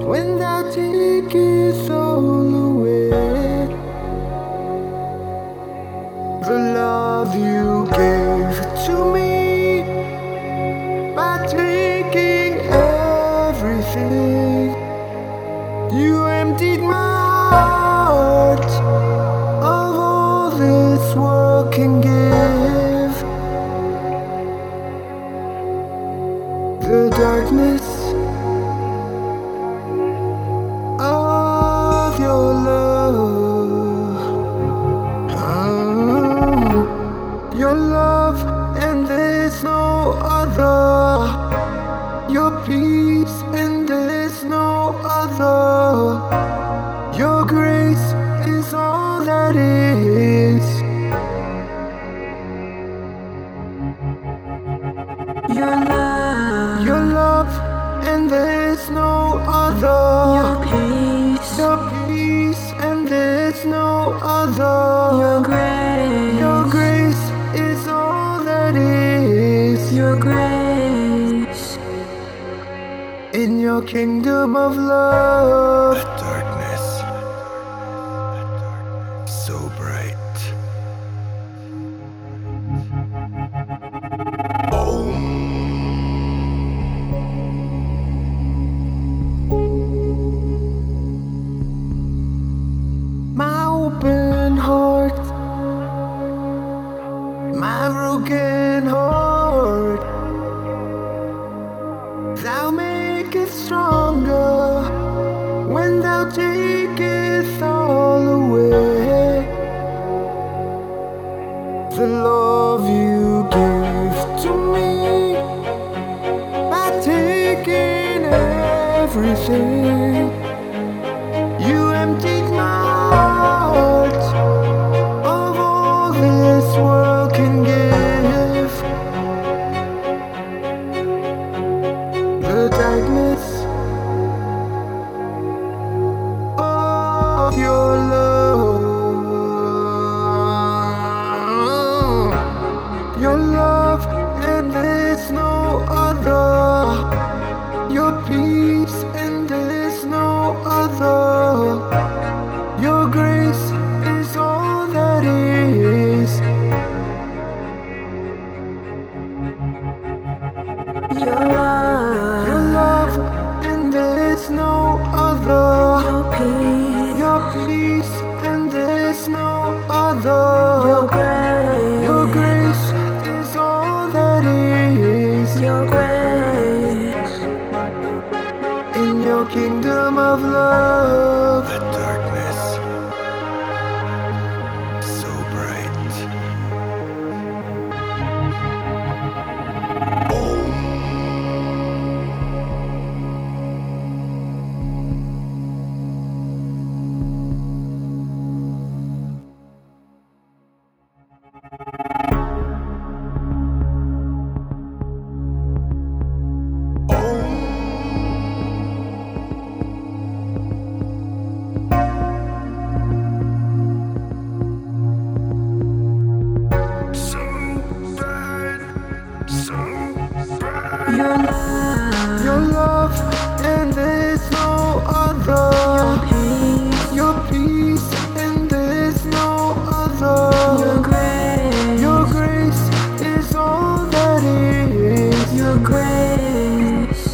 when thou takest all away. The love you gave to me by taking everything. You emptied my heart of all this world can give. The darkness of your love, your love, and there's no other. Your peace, and there's no other. Your grace is all that is. Your love, and there's no other. Your peace, and there's no other. Your grace is all that is. Your grace. In your kingdom of love, A darkness so bright. my open heart, my broken heart, thou makest stronger when thou takest all away. The love you give to me by taking everything. You emptied my heart of all this world can give. The darkness of your love, your love, and there's no other. Your peace, and there's no other. Your grace is all that is. Your love, and there's no other. Your peace, and there's no other. Your grace is all that is. Your grace. In your kingdom of love, A darkness so bright. your love, and there's no other. Your peace, and there's no other. Your grace is all that is. Your grace.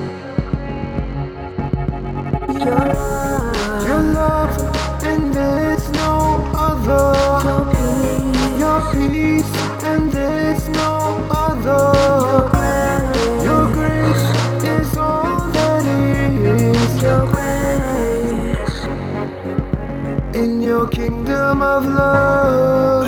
Your love, and there's no other. Your peace, and there's no other. Your grace is all that is. Your grace. In your kingdom of love.